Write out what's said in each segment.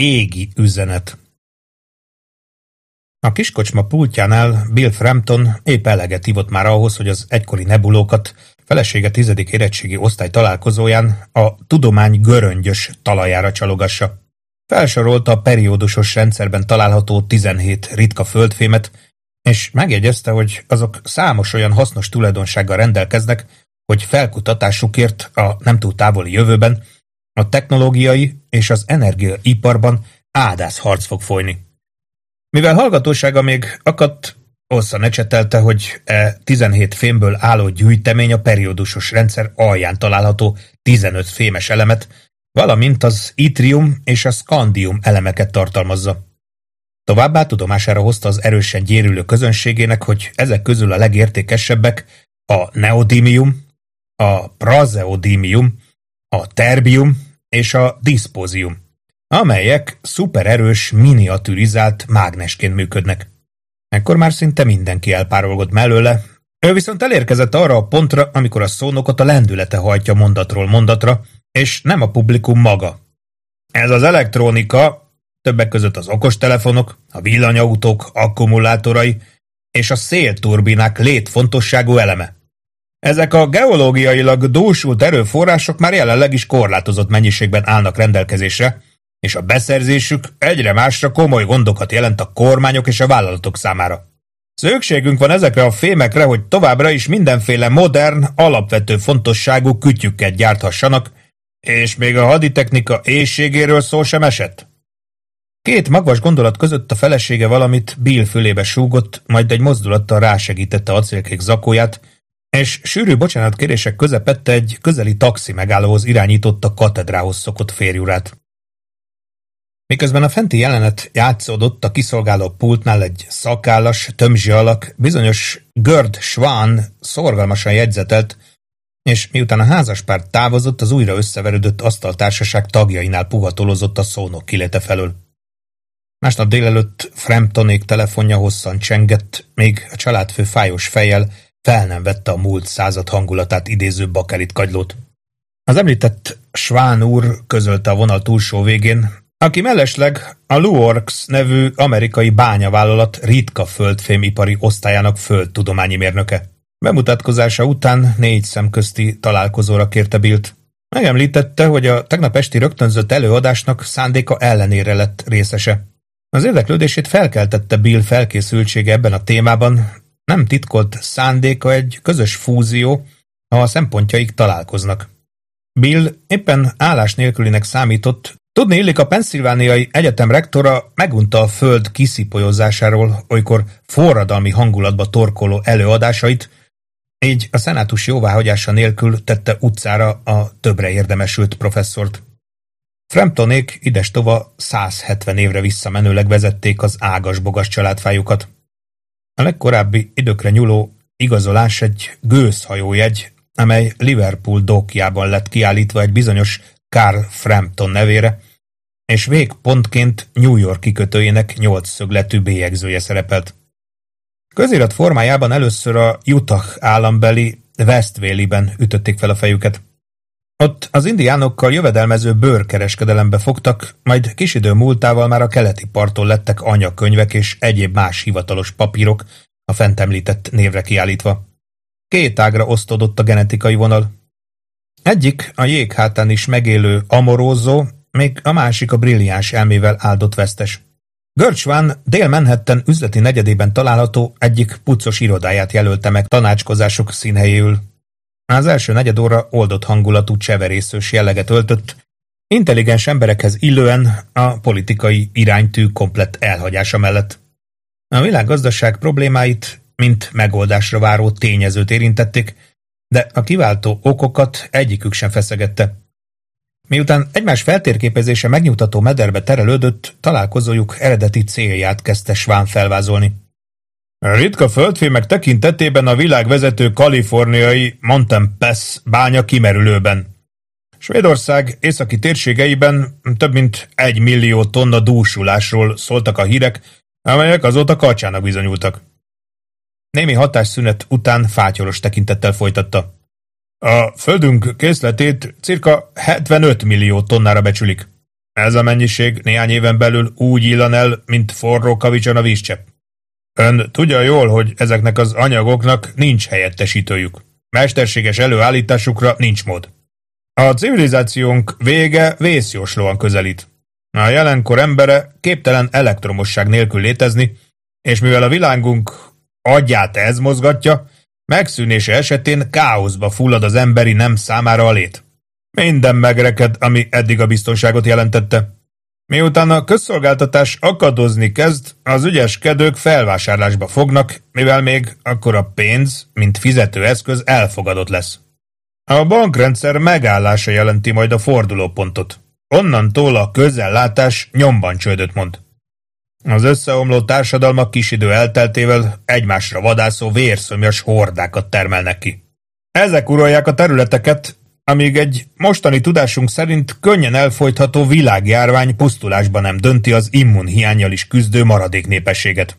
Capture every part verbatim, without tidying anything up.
égi üzenet. A kiskocsma pultjánál Bill Frampton épp eleget ivott már ahhoz, hogy az egykori nebulókat felesége tizedik érettségi osztály találkozóján a tudomány göröngyös talajára csalogassa. Felsorolta a periódusos rendszerben található tizenhét ritka földfémet, és megjegyezte, hogy azok számos olyan hasznos tulajdonsággal rendelkeznek, hogy felkutatásukért a nem túl távoli jövőben a technológiai és az energiaiparban ádászharc fog folyni. Mivel hallgatósága még akadt, hosszan ecsetelte, hogy e tizenhét fémből álló gyűjtemény a periódusos rendszer alján található tizenöt fémes elemet, valamint az itrium és a szkandium elemeket tartalmazza. Továbbá tudomására hozta az erősen gyérülő közönségének, hogy ezek közül a legértékesebbek a neodímium, a prazeodímium, a terbium és a diszpózium, amelyek szupererős, miniaturizált mágnesként működnek. Ekkor már szinte mindenki elpárolgott mellőle, ő viszont elérkezett arra a pontra, amikor a szónokot a lendülete hajtja mondatról mondatra, és nem a publikum maga. Ez az elektronika, többek között az okostelefonok, a villanyautók akkumulátorai és a szélturbinák létfontosságú eleme. Ezek a geológiailag dúsult erőforrások már jelenleg is korlátozott mennyiségben állnak rendelkezésre, és a beszerzésük egyre másra komoly gondokat jelent a kormányok és a vállalatok számára. Szükségünk van ezekre a fémekre, hogy továbbra is mindenféle modern, alapvető fontosságú kütyükket gyárthassanak, és még a haditechnika éhségéről szó sem esett. Két magvas gondolat között a felesége valamit Bill fülébe súgott, majd egy mozdulattal rásegítette acélkék zakóját, és sűrű bocsánatkérések közepette egy közeli taxi megállóhoz irányította katedrához szokott férjurát. Miközben a fenti jelenet játszódott, a kiszolgáló pultnál egy szakállas, tömzsi alak, bizonyos Gerd Schwan szorgalmasan jegyzetelt, és miután a házaspár távozott, az újra összeverődött asztaltársaság tagjainál puhatolozott a szónok kilete felől. Másnap délelőtt Framptonék telefonja hosszan csengett, még a családfő fájós fejjel fel nem vette a múlt század hangulatát idéző bakelit kagylót. Az említett Schwan úr közölte a vonal túlsó végén, aki mellesleg a Luorx nevű amerikai bányavállalat ritka földfémipari osztályának földtudományi mérnöke. Bemutatkozása után négy szemközti találkozóra kérte Billt. Megemlítette, hogy a tegnap esti rögtönzött előadásnak szándéka ellenére lett részese. Az érdeklődését felkeltette Bill felkészültsége ebben a témában, nem titkolt szándéka egy közös fúzió, ha a szempontjaik találkoznak. Bill éppen állás nélkülinek számított, tudni illik, a Pennsylvániai Egyetem rektora megunta a föld kiszipolyozásáról olykor forradalmi hangulatba torkoló előadásait, így a szenátus jóváhagyása nélkül tette utcára a többre érdemesült professzort. Framptonék idestova száz hetven évre visszamenőleg vezették az ágas-bogas családfájukat. A legkorábbi időkre nyúló igazolás egy gőzhajójegy, amely Liverpool dokkjában lett kiállítva egy bizonyos Carl Frampton nevére, és végpontként New York kikötőjének nyolc szögletű bélyegzője szerepelt. Közirat formájában először a Utah állambeli West Valley-ben ütötték fel a fejüket. Ott az indiánokkal jövedelmező bőrkereskedelembe fogtak, majd kis idő múltával már a keleti parton lettek anyakönyvek és egyéb más hivatalos papírok a fent említett névre kiállítva. Két ágra osztódott a genetikai vonal. Egyik a jéghátán is megélő amorózó, még a másik a brilliáns elmével áldott vesztes. Gerd Schwan Dél-Manhattan üzleti negyedében található egyik puccos irodáját jelölte meg tanácskozások színhelyéül. Az első negyedóra oldott hangulatú cseverészős jelleget öltött, intelligens emberekhez illően a politikai iránytű komplett elhagyása mellett. A világgazdaság problémáit, mint megoldásra váró tényezőt érintették, de a kiváltó okokat egyikük sem feszegette. Miután egymás feltérképezése megnyugtató mederbe terelődött, találkozójuk eredeti célját kezdte Schwan felvázolni. A ritka földfémek tekintetében a világvezető kaliforniai Mountain Pass bánya kimerülőben. Svédország északi térségeiben több mint egy millió tonna dúsulásról szóltak a hírek, amelyek azóta karcsának bizonyultak. Némi hatásszünet után fátyolos tekintettel folytatta. A földünk készletét cirka hetvenöt millió tonnára becsülik. Ez a mennyiség néhány éven belül úgy illan el, mint forró kavicson a vízcsepp. Ön tudja jól, hogy ezeknek az anyagoknak nincs helyettesítőjük. Mesterséges előállításukra nincs mód. A civilizációnk vége vészjóslóan közelít. A jelenkor embere képtelen elektromosság nélkül létezni, és mivel a világunk agyát ez mozgatja, megszűnése esetén káoszba fullad az emberi nem számára a lét. Minden megreked, ami eddig a biztonságot jelentette. Miután a közszolgáltatás akadozni kezd, az ügyeskedők felvásárlásba fognak, mivel még akkor a pénz, mint fizetőeszköz elfogadott lesz. A bankrendszer megállása jelenti majd a fordulópontot. Onnantól a közellátás nyomban csődöt mond. Az összeomló társadalmak kis idő elteltével egymásra vadászó vérszomjas hordákat termelnek ki. Ezek uralják a területeket, amíg egy mostani tudásunk szerint könnyen elfojtható világjárvány pusztulásba nem dönti az immunhiánnyal is küzdő maradék népességet.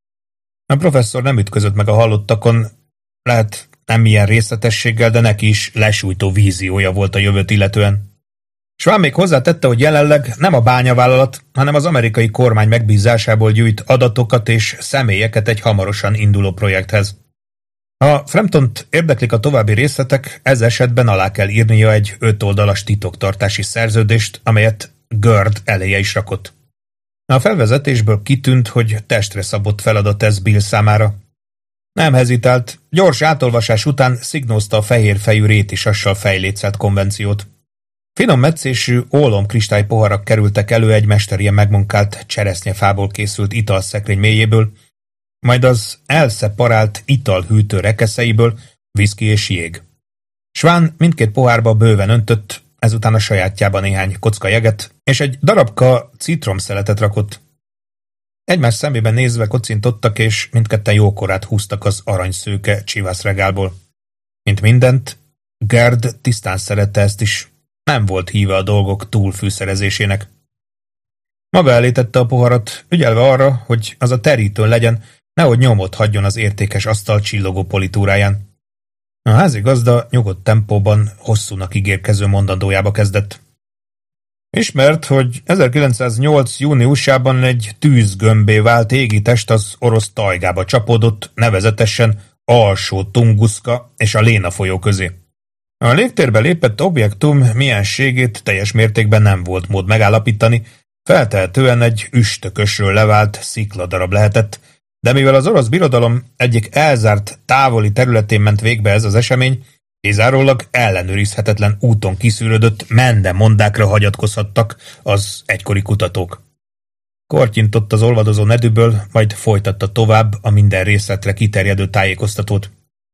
A professzor nem ütközött meg a hallottakon, lehet nem ilyen részletességgel, de neki is lesújtó víziója volt a jövőt illetően. Sván még hozzátette, hogy jelenleg nem a bányavállalat, hanem az amerikai kormány megbízásából gyűjt adatokat és személyeket egy hamarosan induló projekthez. Ha Framptont érdeklik a további részletek, ez esetben alá kell írnia egy öt oldalas titoktartási szerződést, amelyet Gerd eléje is rakott. A felvezetésből kitűnt, hogy testre szabott feladat ez Bill számára. Nem hezitált, gyors átolvasás után szignózta a fehérfejű rétisassal fejlécelt konvenciót. Finom metszésű ólomkristály poharak kerültek elő egy mesterien megmunkált cseresznyefából készült italszekrény mélyéből, majd az elszeparált italhűtő rekeszeiből viszki és jég. Sván mindkét pohárba bőven öntött, ezután a sajátjába néhány kocka jeget, és egy darabka citromszeletet rakott. Egymás szemében nézve kocintottak, és mindketten jókorát húztak az aranyszőke csivászregálból. Mint mindent, Gerd tisztán szerette ezt is, nem volt híve a dolgok túlfűszerezésének. Maga elé tette a poharat, ügyelve arra, hogy az a terítőn legyen, nehogy nyomot hagyjon az értékes asztal csillogó politúráján. A házigazda nyugodt tempóban hosszúnak ígérkező mondandójába kezdett. Ismert, hogy ezerkilencszáznyolc júniusában egy tűzgömbé vált égitest az orosz tajgába csapódott, nevezetesen Alsó Tunguszka és a Léna folyó közé. A légtérbe lépett objektum mienségét teljes mértékben nem volt mód megállapítani, feltehetően egy üstökösről levált szikladarab lehetett, de mivel az orosz birodalom egyik elzárt távoli területén ment végbe ez az esemény, kizárólag ellenőrizhetetlen úton kiszűrődött mendemondákra hagyatkozhattak az egykori kutatók. Kortyintott az olvadozó nedűből, majd folytatta tovább a minden részletre kiterjedő tájékoztatót.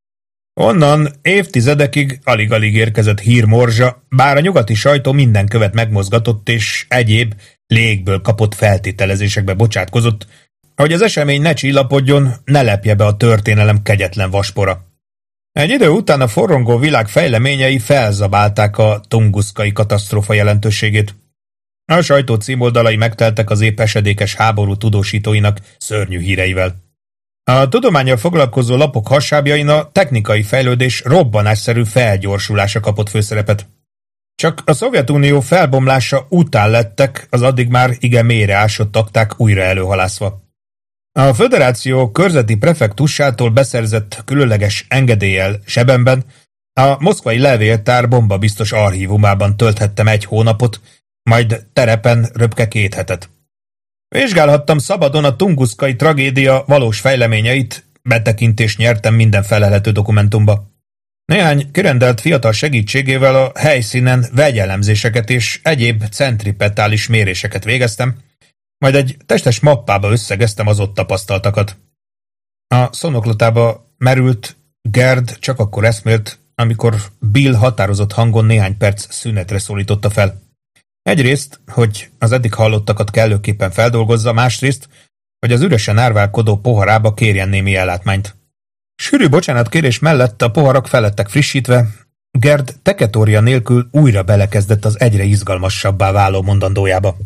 Onnan évtizedekig alig-alig érkezett hírmorzsa, bár a nyugati sajtó minden követ megmozgatott és egyéb légből kapott feltételezésekbe bocsátkozott, hogy az esemény ne csillapodjon, ne lepje be a történelem kegyetlen vaspora. Egy idő után a forrongó világ fejleményei felzabálták a tunguszkai katasztrófa jelentőségét. A sajtó címoldalai megteltek az épp esedékes háború tudósítóinak szörnyű híreivel. A tudománnyal foglalkozó lapok hasábjain a technikai fejlődés robbanásszerű felgyorsulása kapott főszerepet. Csak a Szovjetunió felbomlása után lettek az addig már igen mélyre ásott akták újra előhalászva. A föderáció körzeti prefektussától beszerzett különleges engedéllyel Sebenben a moszkvai levéltár bombabiztos archívumában tölthettem egy hónapot, majd terepen röpke két hetet. Vizsgálhattam szabadon a tunguszkai tragédia valós fejleményeit, betekintést nyertem minden felelhető dokumentumba. Néhány kirendelt fiatal segítségével a helyszínen vegyelemzéseket és egyéb centripetális méréseket végeztem, majd egy testes mappába összegeztem az ott tapasztaltakat. A szonoklotába merült, Gerd csak akkor eszmélt, amikor Bill határozott hangon néhány perc szünetre szólította fel. Egyrészt, hogy az eddig hallottakat kellőképpen feldolgozza, másrészt, hogy az üresen árválkodó poharába kérjen némi ellátmányt. Sűrű bocsánatkérés mellett a poharak felettek frissítve, Gerd teketória nélkül újra belekezdett az egyre izgalmasabbá váló mondandójába.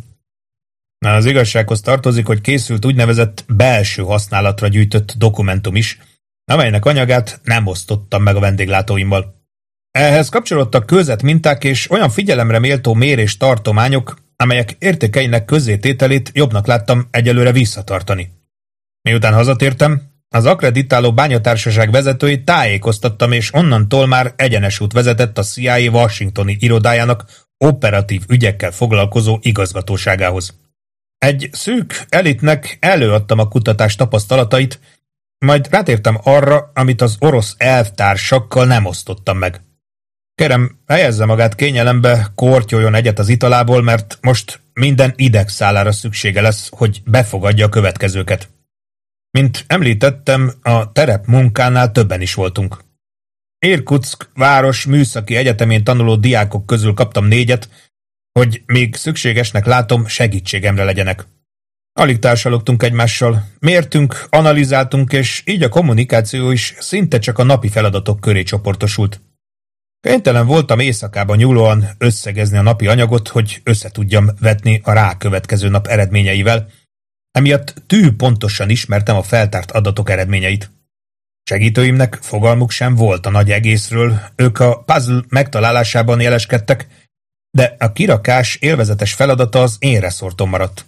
Az igazsághoz tartozik, hogy készült úgynevezett belső használatra gyűjtött dokumentum is, amelynek anyagát nem osztottam meg a vendéglátóimmal. Ehhez kapcsolódtak kőzetminták és olyan figyelemre méltó mérés tartományok, amelyek értékeinek közzétételét jobbnak láttam egyelőre visszatartani. Miután hazatértem, az akreditáló bányatársaság vezetőit tájékoztattam, és onnantól már egyenes út vezetett a C I A washingtoni irodájának operatív ügyekkel foglalkozó igazgatóságához. Egy szűk elitnek előadtam a kutatás tapasztalatait, majd rátértem arra, amit az orosz elvtársakkal nem osztottam meg. Kérem, helyezze magát kényelembe, kortyoljon egyet az italából, mert most minden idegszálára szüksége lesz, hogy befogadja a következőket. Mint említettem, a terep munkánál többen is voltunk. Irkutszk város műszaki egyetemén tanuló diákok közül kaptam négyet, hogy még szükségesnek látom, segítségemre legyenek. Alig társalogtunk egymással, mértünk, analizáltunk, és így a kommunikáció is szinte csak a napi feladatok köré csoportosult. Kénytelen voltam éjszakában nyúlóan összegezni a napi anyagot, hogy összetudjam vetni a rákövetkező nap eredményeivel, emiatt tű pontosan ismertem a feltárt adatok eredményeit. Segítőimnek fogalmuk sem volt a nagy egészről, ők a puzzle megtalálásában jeleskedtek, de a kirakás élvezetes feladata az én reszortom maradt.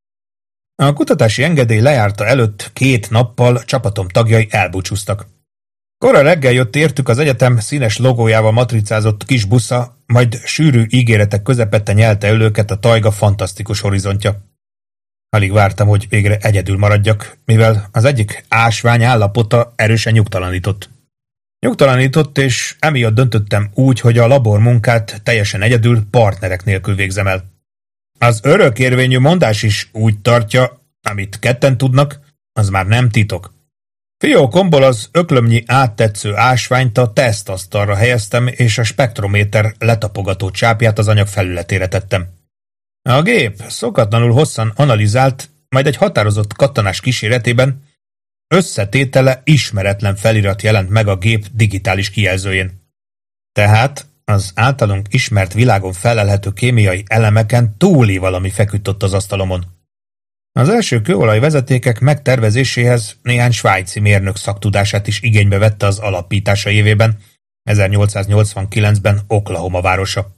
A kutatási engedély lejárta előtt két nappal csapatom tagjai elbúcsúztak. Kora reggel jött értük az egyetem színes logójával matricázott kis busza, majd sűrű ígéretek közepette nyelte el őket a tajga fantasztikus horizontja. Alig vártam, hogy végre egyedül maradjak, mivel az egyik ásvány állapota erősen nyugtalanított. Nyugtalanított, és emiatt döntöttem úgy, hogy a labor munkát teljesen egyedül, partnerek nélkül végzem el. Az örökérvényű mondás is úgy tartja, amit ketten tudnak, az már nem titok. Fiókomból az öklömnyi áttetsző ásványt a tesztasztalra helyeztem, és a spektrométer letapogató csápját az anyag felületére tettem. A gép szokatlanul hosszan analizált, majd egy határozott kattanás kíséretében összetétele ismeretlen felirat jelent meg a gép digitális kijelzőjén. Tehát az általunk ismert világon felelhető kémiai elemeken túli valami feküdt ott az asztalomon. Az első kőolajvezetékek megtervezéséhez néhány svájci mérnök szaktudását is igénybe vette az alapítása évében, ezernyolcszáznyolcvankilencben Oklahoma városa.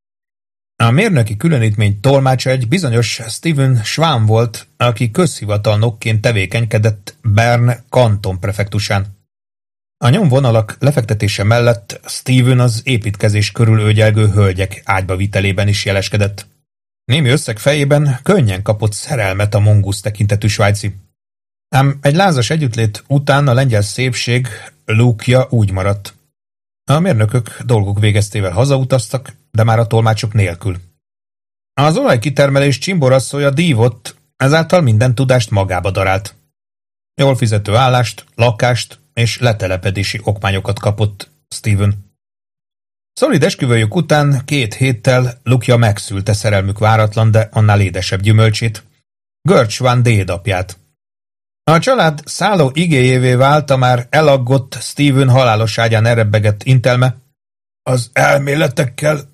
A mérnöki különítmény tolmácsa egy bizonyos Steven Schwan volt, aki közhivatalnokként tevékenykedett Bern kanton prefektusán. A nyomvonalak lefektetése mellett Steven az építkezés körül őgyelgő hölgyek ágyba vitelében is jeleskedett. Némi összeg fejében könnyen kapott szerelmet a mongusz tekintetű svájci. Ám egy lázas együttlét után a lengyel szépség lúkja úgy maradt. A mérnökök dolguk végeztével hazautaztak, de már a tolmácsok nélkül. Az olajkitermelés csimborasszója dívott, ezáltal minden tudást magába darált. Jól fizető állást, lakást és letelepedési okmányokat kapott Steven. Szolid esküvőjük után két héttel Lukja megszülte szerelmük váratlan, de annál édesebb gyümölcsét, Gert Schwan dédapját. A család szálló igéjévé vált a már elaggott Steven halálos ágyán erebbegett intelme: az elméletekkel,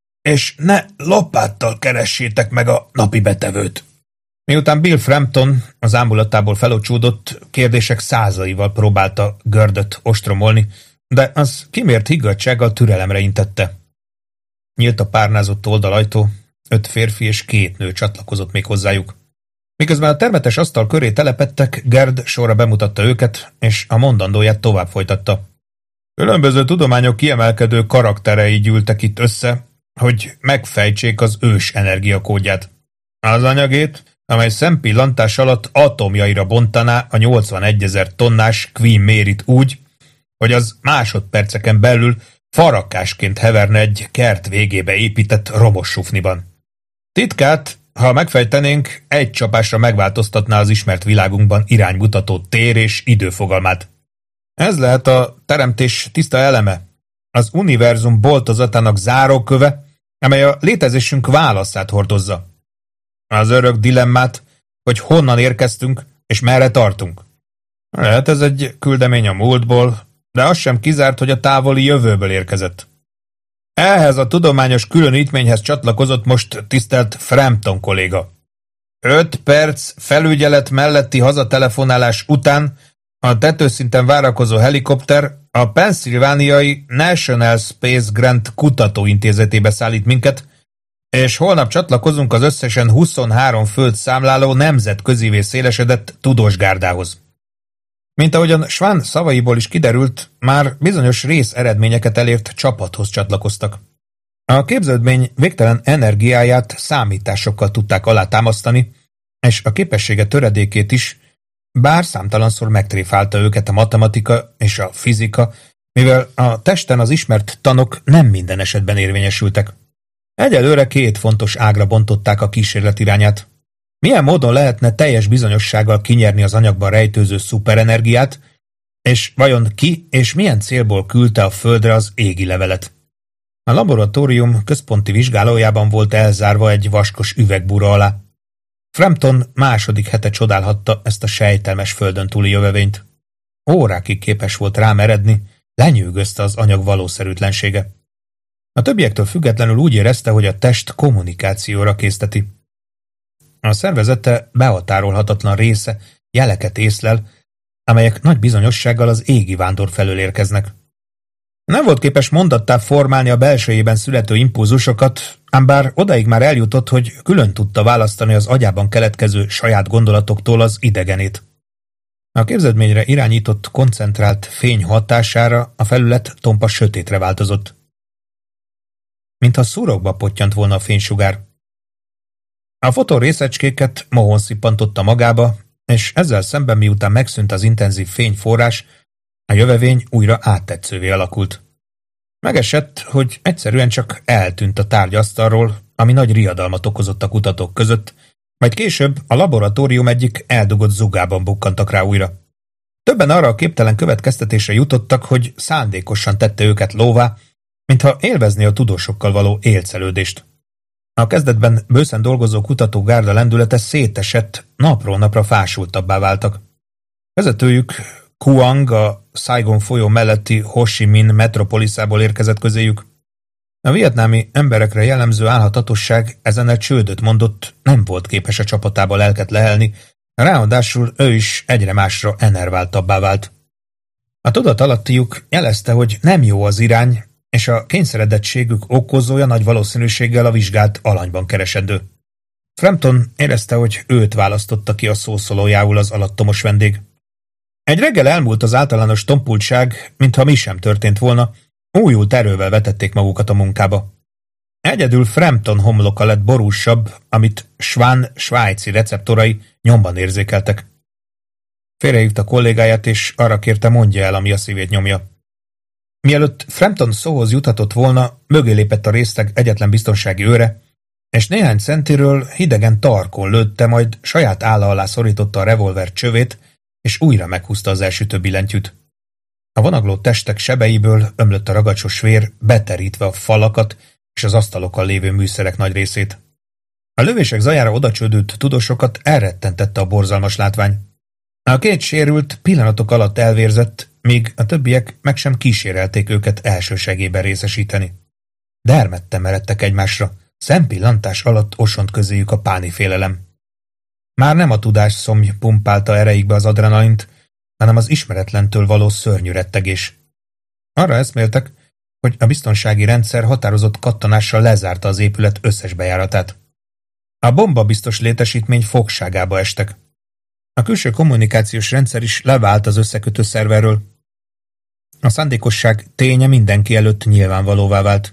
és ne lopáttal keressétek meg a napi betevőt. Miután Bill Frampton az ámulatából felocsúdott, kérdések százaival próbálta Gördöt ostromolni, de az kimért higgadtsággal türelemre intette. Nyílt a párnázott oldalajtó, öt férfi és két nő csatlakozott még hozzájuk. Miközben a termetes asztal köré telepettek, Gerd sorra bemutatta őket, és a mondandóját tovább folytatta. Különböző tudományok kiemelkedő karakterei gyűltek itt össze, hogy megfejtsék az ős energiakódját. Az anyagét, amely szempillantás alatt atomjaira bontaná a nyolcvanegyezer tonnás Queen Mary-t úgy, hogy az másodperceken belül farakásként heverne egy kert végébe épített romos sufniban. Titkát, ha megfejtenénk, egy csapásra megváltoztatná az ismert világunkban iránymutató tér és időfogalmát. Ez lehet a teremtés tiszta eleme, az univerzum boltozatának záróköve, amely a létezésünk válaszát hordozza. Az örök dilemmát, hogy honnan érkeztünk és merre tartunk. Lehet ez egy küldemény a múltból, de az sem kizárt, hogy a távoli jövőből érkezett. Ehhez a tudományos különítményhez csatlakozott most tisztelt Frampton kolléga. Öt perc felügyelet melletti hazatelefonálás után a tetőszinten várakozó helikopter a Pennsylvániai National Space Grant kutatóintézetébe szállít minket, És holnap csatlakozunk az összesen huszonhárom főt számláló nemzetközivé szélesedett tudós gárdához. Mint ahogyan Schwann szavaiból is kiderült, már bizonyos rész eredményeket elért csapathoz csatlakoztak. A képződmény végtelen energiáját számításokkal tudták alátámasztani, és a képessége töredékét is, bár számtalanszor megtréfálta őket a matematika és a fizika, mivel a testen az ismert tanok nem minden esetben érvényesültek. Egyelőre két fontos ágra bontották a kísérlet irányát. Milyen módon lehetne teljes bizonyossággal kinyerni az anyagban rejtőző szuperenergiát, és vajon ki és milyen célból küldte a Földre az égi levelet? A laboratórium központi vizsgálójában volt elzárva egy vaskos üvegbúra alá. Frampton második hete csodálhatta ezt a sejtelmes földön túli jövevényt. Órákig képes volt rám eredni, lenyűgözte az anyag valószerűtlensége. A többiektől függetlenül úgy érezte, hogy a test kommunikációra készteti. A szervezete behatárolhatatlan része jeleket észlel, amelyek nagy bizonyossággal az égi vándor felől érkeznek. Nem volt képes mondattá formálni a belsejében születő impulzusokat, ám bár odaig már eljutott, hogy külön tudta választani az agyában keletkező saját gondolatoktól az idegenét. A képződményre irányított, koncentrált fény hatására a felület tompa sötétre változott. Mintha szúrokba pottyant volna a fénysugár. A fotonrészecskéket mohon szippantotta magába, és ezzel szemben miután megszűnt az intenzív fényforrás, a jövevény újra áttetszővé alakult. Megesett, hogy egyszerűen csak eltűnt a tárgyasztalról, ami nagy riadalmat okozott a kutatók között, majd később a laboratórium egyik eldugott zugában bukkantak rá újra. Többen arra a képtelen következtetésre jutottak, hogy szándékosan tette őket lóvá, mintha élvezni a tudósokkal való élcelődést. A kezdetben bőszen dolgozó kutatógárda lendülete szétesett, napról napra fásultabbá váltak. Vezetőjük Kuang, a Saigon folyó melletti Ho Chi Minh metropoliszából érkezett közéjük. A vietnámi emberekre jellemző álhatatosság ezennel csődöt mondott, nem volt képes a csapatába lelket lehelni, ráadásul ő is egyre másra enerváltabbá vált. A tudatalattijuk jelezte, hogy nem jó az irány, és a kényszeredettségük okozója nagy valószínűséggel a vizsgált alanyban keresendő. Frampton érezte, hogy őt választotta ki a szószólójául az alattomos vendég. Egy reggel elmúlt az általános tompultság, mintha mi sem történt volna, újult erővel vetették magukat a munkába. Egyedül Frampton homloka lett borúsabb, amit Schwann svájci receptorai nyomban érzékeltek. Félrehívta kollégáját, és arra kérte, mondja el, ami a szívét nyomja. Mielőtt Frampton szóhoz juthatott volna, mögé lépett a részleg egyetlen biztonsági őre, és néhány centiről hidegen tarkon lőtte, majd saját álla alá szorította a revolver csövét, és újra meghúzta az elsütő billentyűt. A vonagló testek sebeiből ömlött a ragacsos vér, beterítve a falakat és az asztalokon lévő műszerek nagy részét. A lövések zajára odacsődült tudósokat elrettentette a borzalmas látvány. A két sérült pillanatok alatt elvérzett, míg a többiek meg sem kísérelték őket elsősegében részesíteni. Dermedten meredtek egymásra, szempillantás alatt osont közéjük a páni félelem. Már nem a tudás szomj pumpálta ereikbe az adrenalint, hanem az ismeretlentől való szörnyű rettegés. Arra eszméltek, hogy a biztonsági rendszer határozott kattanással lezárta az épület összes bejáratát. A bomba biztos létesítmény fogságába estek. A külső kommunikációs rendszer is levált az összekötő szerverről. A szándékosság ténye mindenki előtt nyilvánvalóvá vált.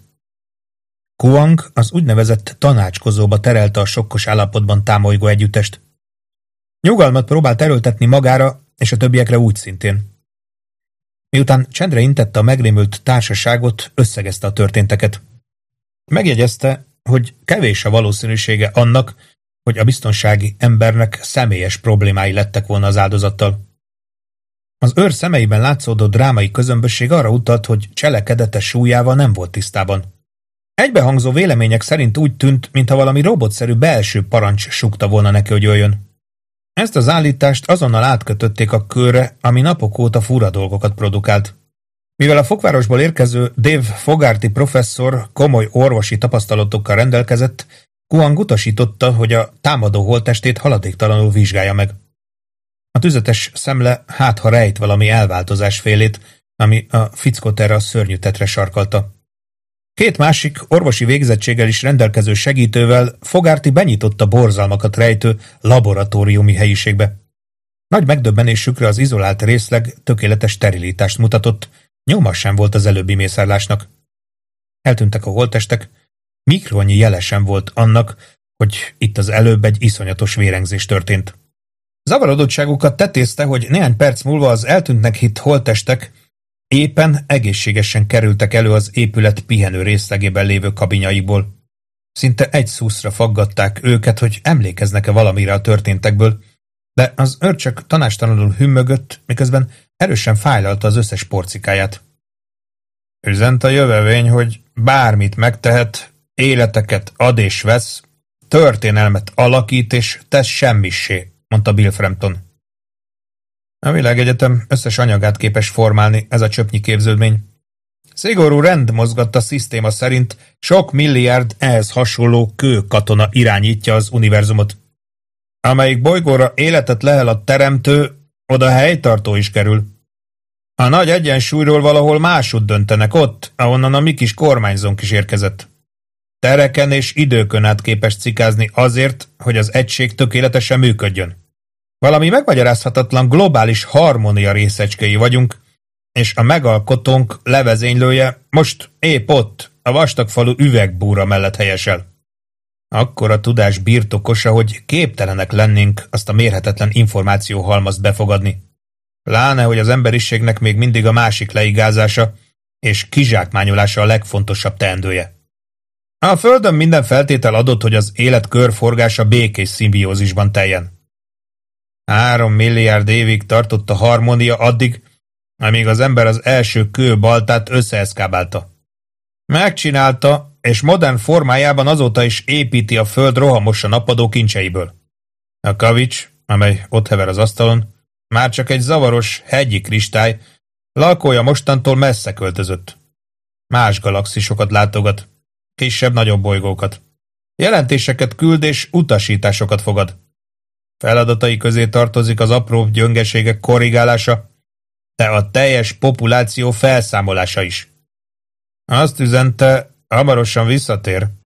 Kuang az úgynevezett tanácskozóba terelte a sokkos állapotban támolygó együttest. Nyugalmat próbált erőltetni magára, és a többiekre úgy szintén. Miután csendre intette a megrémült társaságot, összegezte a történteket. Megjegyezte, hogy kevés a valószínűsége annak, hogy a biztonsági embernek személyes problémái lettek volna az áldozattal. Az őr szemeiben látszódó drámai közömbösség arra utalt, hogy cselekedete súlyával nem volt tisztában. Egybehangzó vélemények szerint úgy tűnt, mintha valami robotszerű belső parancs súgta volna neki, hogy jöjjön. Ezt az állítást azonnal átkötötték a körre, ami napok óta fura dolgokat produkált. Mivel a Fokvárosból érkező Dave Fogarty professzor komoly orvosi tapasztalatokkal rendelkezett, Kuang utasította, hogy a támadó holttestét haladéktalanul vizsgálja meg. A tüzetes szemle hátha rejt valami elváltozás félét, ami a fickót erre a szörnyű tetre sarkalta. Két másik orvosi végzettséggel is rendelkező segítővel Fogarty benyitott a borzalmakat rejtő laboratóriumi helyiségbe. Nagy megdöbbenésükre az izolált részleg tökéletes sterilitást mutatott, nyoma sem volt az előbbi mészárlásnak. Eltűntek a holttestek, mikronnyi jele sem volt annak, hogy itt az előbb egy iszonyatos vérengzés történt. Zavarodottságukat tetézte, hogy néhány perc múlva az eltűntnek hitt holttestek éppen egészségesen kerültek elő az épület pihenő részlegében lévő kabinjaiból. Szinte egy szuszra faggatták őket, hogy emlékeznek-e valamire a történtekből, de az őr csak tanástalanul hümmögött, miközben erősen fájlalta az összes porcikáját. Üzent a jövevény, hogy bármit megtehet, életeket ad és vesz, történelmet alakít és tesz semmissé, mondta Bill Frampton. A világegyetem összes anyagát képes formálni ez a csöpnyi képződmény. Szigorú rend mozgatta szisztéma szerint sok milliárd ehhez hasonló kőkatona irányítja az univerzumot. Amelyik bolygóra életet lehel a teremtő, oda helytartó is kerül. A nagy egyensúlyról valahol máshogy döntenek ott, ahonnan a mi kis kormányzónk is érkezett. Tereken és időkön át képes cikázni azért, hogy az egység tökéletesen működjön. Valami megmagyarázhatatlan globális harmónia részecskei vagyunk, és a megalkotónk levezénylője most épp ott, a vastagfalú üvegbúra mellett helyesel. Akkora tudás birtokosa, hogy képtelenek lennénk azt a mérhetetlen információhalmazt befogadni. Pláne, hogy az emberiségnek még mindig a másik leigázása és kizsákmányolása a legfontosabb teendője. A Földön minden feltétel adott, hogy az élet körforgása békés szimbiózisban teljen. Három milliárd évig tartott a harmónia addig, amíg az ember az első kőbaltát összeeszkábálta. Megcsinálta, és modern formájában azóta is építi a föld rohamosan apadó kincseiből. A kavics, amely ott hever az asztalon, már csak egy zavaros, hegyi kristály, lakója mostantól messze költözött. Más galaxisokat látogat, kisebb-nagyobb bolygókat. Jelentéseket küld és utasításokat fogad. Feladatai közé tartozik az apró gyöngeségek korrigálása, de a teljes populáció felszámolása is. Azt üzente, hamarosan visszatér,